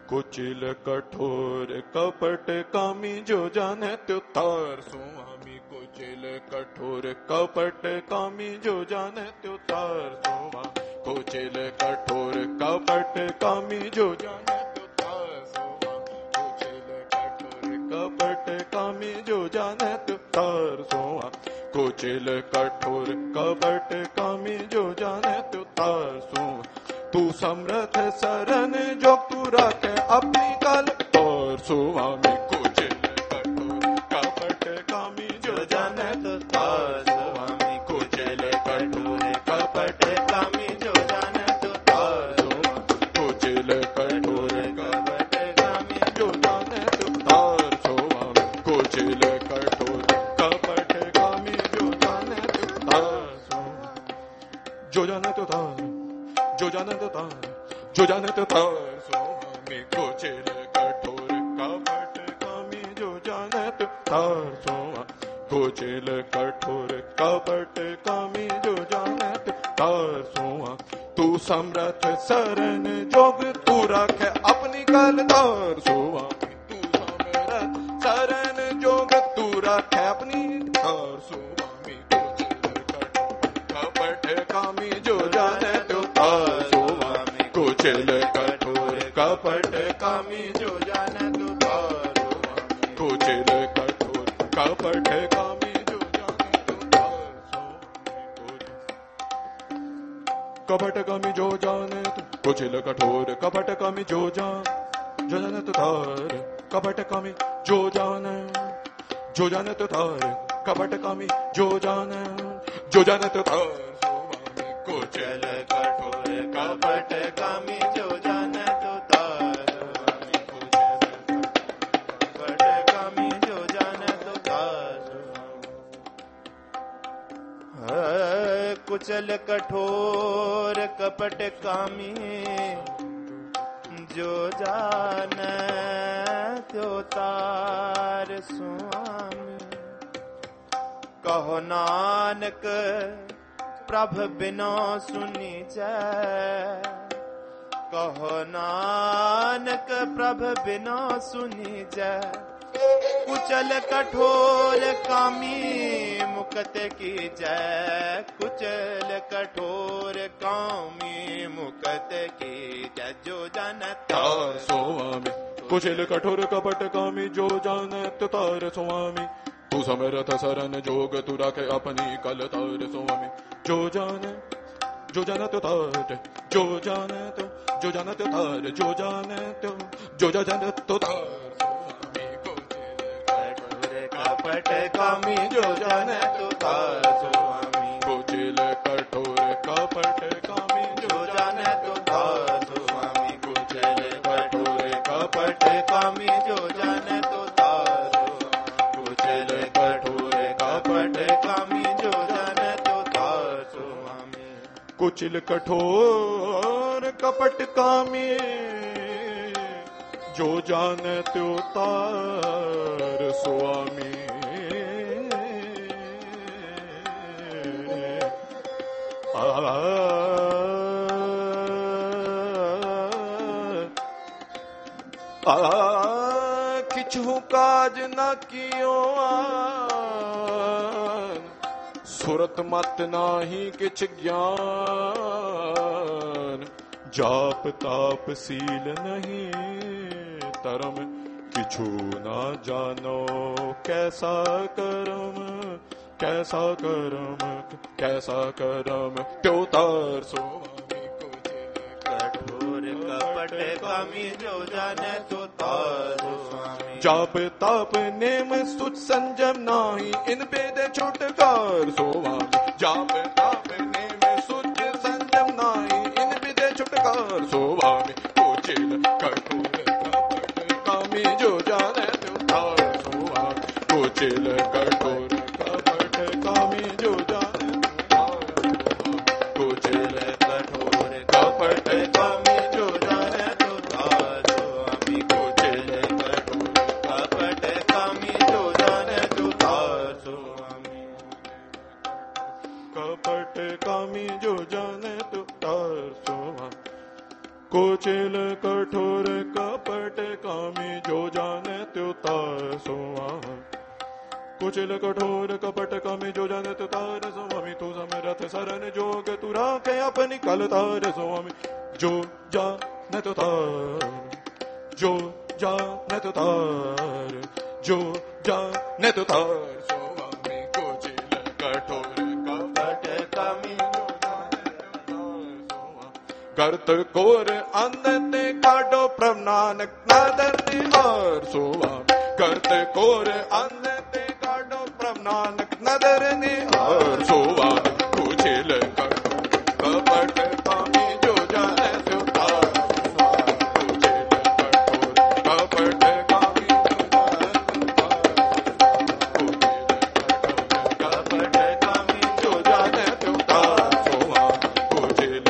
कुचिल कठोर कपट कामी जो जाने त्यो तार स्वामी। कुचिल कठोर कपट कामी जो जाने त्यो तार स्वामी। कुचिल कठोर कपट कामी जो जाने त्यो तार स्वामी। कुचिल कठोर कपट कामी जो जाने त्यो तार स्वामी। कुचिल कठोर कपट कामी जो जाने त्यो तार स्वामी। तू समर्थ शरण जो तू रखे अपनी कल और स्वामी। कुचिल कठोर कपट कामी जो जाने तो तार स्वामी। कुचिल कठोर कपट कामी जो जाने तो तार स्वामी। कुचिल कठोर कपट कामी जो जाने तो तार स्वामी। कुचिल कठोर कपट कामी जो जाने तो तार स्वामी। जो जाने तो तार, जो जाने तो तार, जो जाने तो तार स्वामी। कुचिल कठोर कपट कामी जो जाने तो तार स्वामी। कुचिल कठोर कपट कामी जो जाने तो तार स्वामी। तू समर्थ शरण जोग तू रखे अपनी कल तार स्वामी। तू समर्थ शरण जोग तू रखे अपनी तार स्वामी। कुचिल कठोर कपट कामी जो जाने तो तार स्वामी। कुचिल कठोर कपट कामी जो जाने तो तार स्वामी। कपट कामी जो जाने तो कुचिल कठोर कपट कामी जो जाने तो तार। कपट कामी जो जाने तो तार। कपट कामी जो जाने तो तार स्वामी। कुचिल कठोर कपट कामी जो जाने तो तार स्वामी। कपट कामी जो जाने तो तार स्वामी। कुचल कठोर कपट कामी जो जाने तो तार स्वामी। कहो नानक प्रभ बिना सुनी जय। कहो नानक प्रभ बिना सुनी जय। कुचल कठोर कामी मुक्त की जय। कुचल कठोर कामी मुक्त की जय। जो जानता स्वामी। कुचल कठोर कपट कामी जो जानत तार स्वामी। तू समर्थ शरण जोग तू रखे अपनी कल तार स्वामी। जो जाने तो तार, जो जाने तो तार, जो जाने तो तार स्वामी। कुचिल कठोर कपट कामी जो जाने तो तार स्वामी। कुचिल कठोर कपट कामी जो जाने तो तार स्वामी। कुचिल कठोर कपट कामी जो जाने तो तार स्वामी। कुचिल कठोर कपट कामी जो जाने तो तार स्वामी। कुचिल कठोर कपट कामी जो जाने तो तार स्वामी। किछु काज न कियो सुरत मत नाही किछ ज्ञान। जाप ताप सील नहीं तरम किछु ना जानो। कैसा करम कैसा करम कैसा करम त्यो तार स्वामी। कुचिल कठोर कपट कामी जो जाने तो तार स्वामी। जाप ताप नेम सुच संजम नाही इन भेद छुटकार स्वामी। जाप ताप नेम सुच संजम नाही इन भेद छुटकार स्वामी। कुचिल कठोर कपट कामी जो जाने तो तार स्वामी। कुचिल कठोर कपट कामी जो जाने तो तार स्वामी। कुचिल कठोर कपट कामी जो जाने तो तार स्वामी। कुचिल कठोर कपट कामी जो जाने तो तार स्वामी। कपट कामी जो जाने तो तार स्वामी। कुचिल कुचिल कठोर कपट कामी जो जाने त्यो तार स्वामी कुचिल कठोर कपट कामी जो जाने त्यो तार स्वामी तू समरथ शरण जोग तू राखे अपनी कल तार स्वामी जो जाने त्यो तार जो जाने त्यो तार जो जाने त्यो तार स्वामी कुचिल कठोर कपट कामी करत कोर अंधते काडो प्रभ नानक नादर निहार स्वामी करत कोर अंधते काडो प्रभ नानक नदर निहार स्वामी कुचिल कपट कामी जो जाने त्यो तार कुचिल कठोर कपट कामी कपट कामी जो जाने त्यो तार स्वामी कुचिल